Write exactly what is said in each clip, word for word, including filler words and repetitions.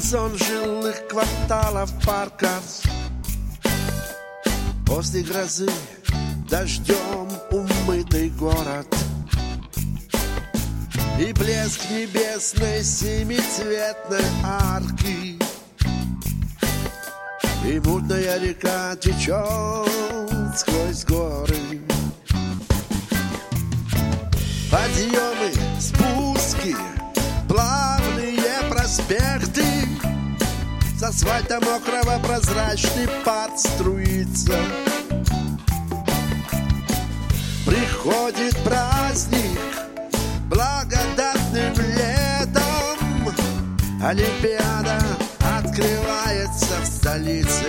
сон жилых кварталов, парков. После грозы дождем умытый город и блеск небесной семицветной арки. И мутная река течет сквозь горы. Подъемы, спуски, плавные проспекты. С асфальта мокрого прозрачный пар струится. Приходит праздник благодатным летом. Олимпиада открывается в столице.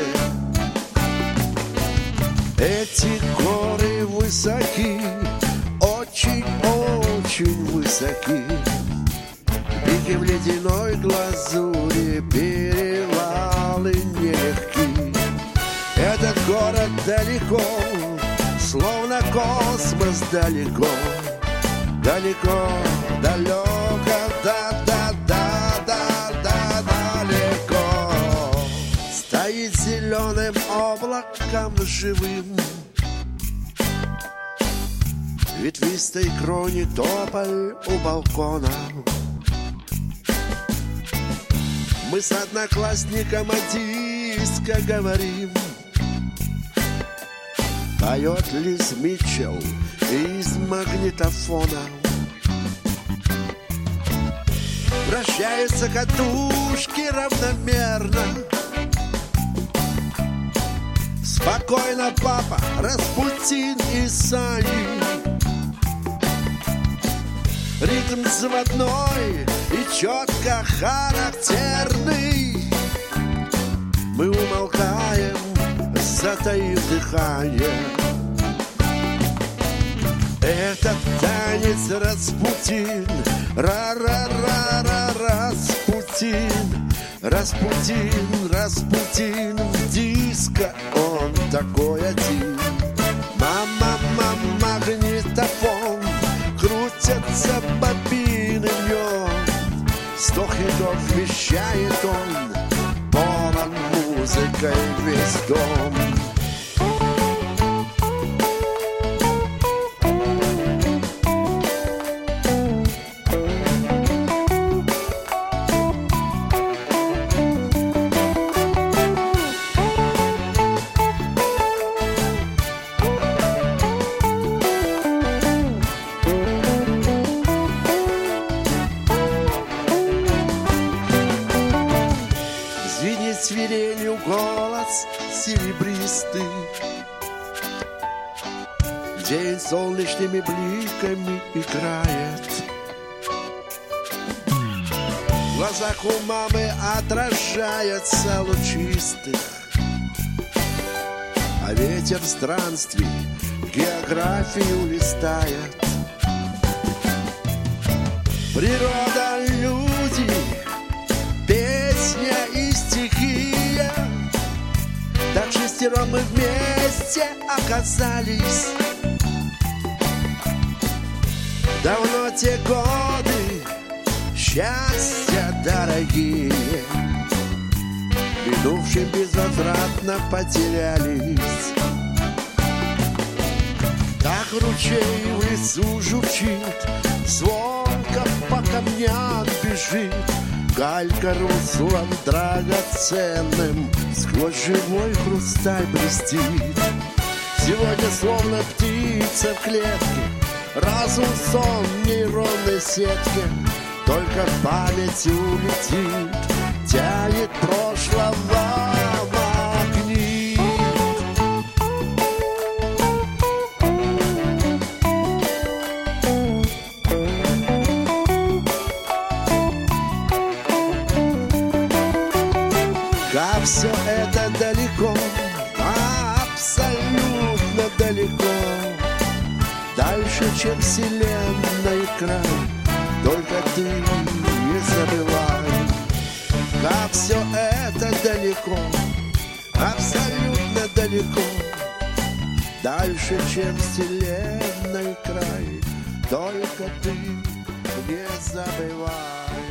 Эти горы высоки, очень-очень высоки. Пики в ледяной глазури, перевалы нелегки. Этот город далеко, словно космос далеко. Далеко, далеко, да-да-да-да-да, далеко. Стоит зеленым облаком живым, ветвистой кроне тополь у балкона. Мы с одноклассником о диско говорим. Поет Лиз Митчелл из магнитофона. Вращаются катушки равномерно. Спокойно, папа, Распутин и Сани. Ритм заводной и четко характерный. Мы умолкаем, затаив дыхание. Этот танец Распутин, ра-ра-ра-ра, Распутин, Распутин, Распутин. В диско он такой один. Мама-мама, магнитофон, крутятся бобины в нем. Сто хитов вещает он, полон музыкой весь дом. Свирелью голос серебристый. День солнечными бликами играет. В глазах у мамы отражается лучистых. А ветер странствий географию листает. Природа, люди, песня и стихия. Так шестером мы вместе оказались. Давно те годы счастья дорогие минувшим безвозвратно потерялись. Так ручей в лесу журчит, звонко по камням бежит. Галька руслом драгоценным сквозь живой хрусталь блестит. Сегодня словно птица в клетке, разум, сон, нейронной сетки. Только память улетит, тянет прошлого магнит. Как все это далеко, абсолютно далеко. Дальше, чем вселенной край, только ты не забывай. Как все это далеко, абсолютно далеко. Дальше, чем вселенной край, только ты не забывай.